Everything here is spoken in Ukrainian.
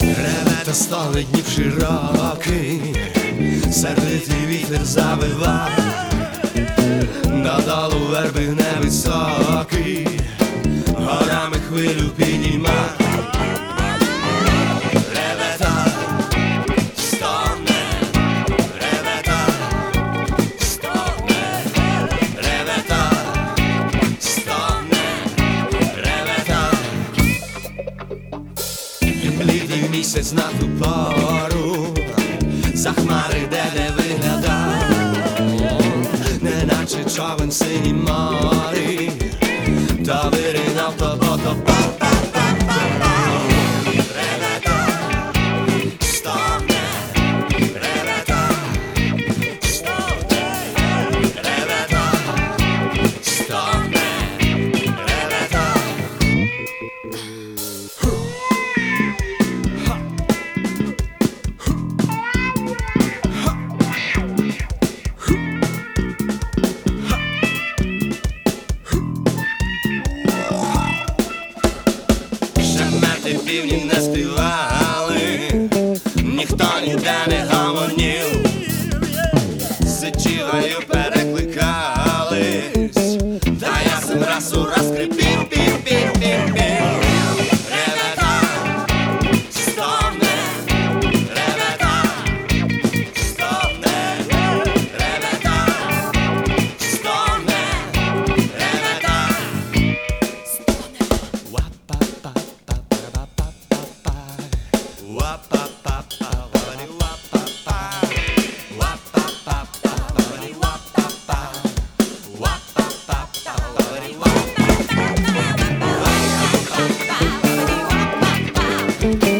Реве та стогне Дніп широкий, сердитий вітер завива, додолу верби невисокий, горами хвилю підійма. Ревета стогне, ревета стогне, ревета стогне, ревета. Блідий місяць на ту пору за хмари де вигляда, неначе човен в синім морі, то виринав, то потопав. Ревета стогне, ревета стогне, ревета стогне, ревета. Шемети півні не співали, ніхто ніде не гомонів, сичівою перекликались, та ясен раз у раз скрипів, пів-пів-пів-пів. Ревета стогне, ревета стогне, ревета стогне, ревета. Wap